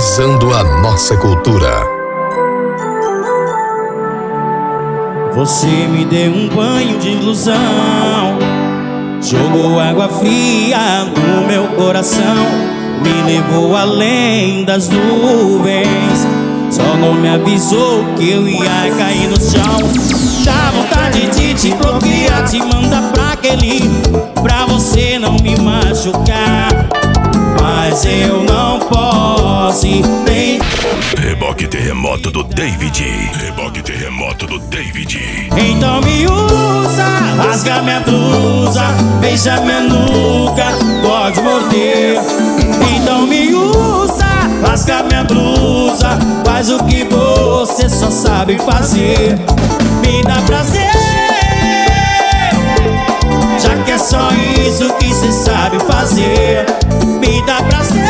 valorizando a nossa cultura. Você me deu um banho de ilusão, jogou água fria no meu coração, me levou além das nuvens, só não me avisou que eu ia cair no chão. Dá vontade de te bloquear, te mandar pra aquele, pra você não me machucar, mas eu não posso nem. Reboque terremoto do David. Reboque terremoto do David. Então me usa, rasga minha blusa, beija minha nuca, pode morder. Então me usa, rasga minha blusa, faz o que você só sabe fazer. Me dá prazer, já que é só isso que cê sabe fazer. Me dá prazer,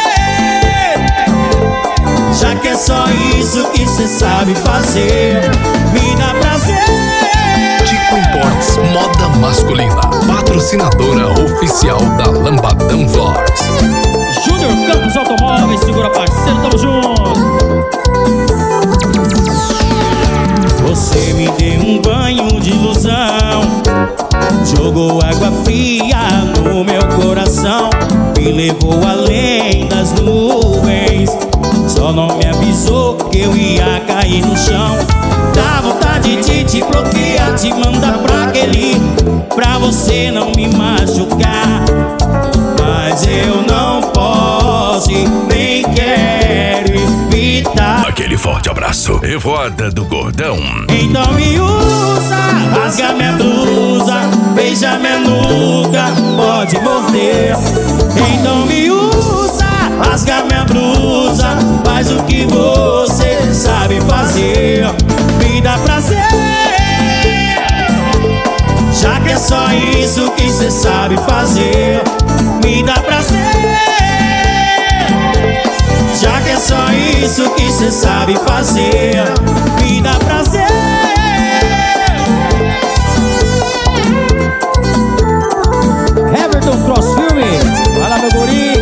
já que é só isso que cê sabe fazer. Me dá prazer. Tico Imports, moda masculina, patrocinadora oficial da Lambadão Vlogs. Júnior Campos Automóveis, segura parceiro, tamo junto. Você me deu um banho de ilusão, jogou água fria no meu coração, me levou além das nuvens, só não me avisou que eu ia cair no chão. Dá vontade de te bloquear, te mandar pra aquele, pra você não me machucar, mas eu não posso e nem quero evitar. Aquele forte abraço e voada do gordão. Então me usa, rasga minha blusa, beija minha nuca, pode morder. Então me usa, rasga minha blusa, faz o que você sabe fazer. Me dá prazer, já que é só isso que cê sabe fazer. Me dá prazer, já que é só isso que cê sabe fazer. Me dá prazer. Everton Cross Filme, vai lá meu guri.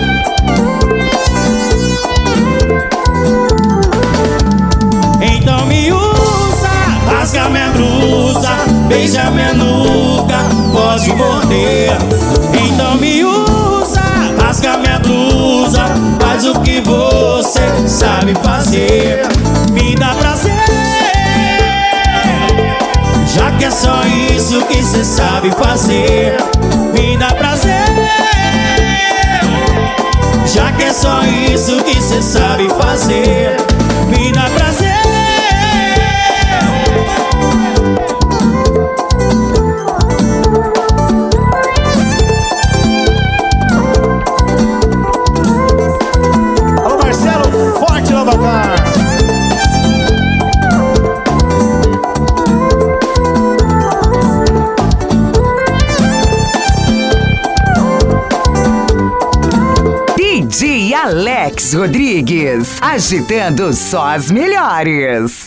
Então me usa, rasga minha blusa, beija minha nuca, pode morder. Então me usa, rasga minha blusa, faz o que você sabe fazer. Me dá prazer, já que é só isso que cê sabe fazer. Me dá prazer, já que é só isso que cê sabe fazer. Me dá prazer. Alô Marcelo, forte no Bacar. DJ Alex Rodrigues, agitando só as melhores.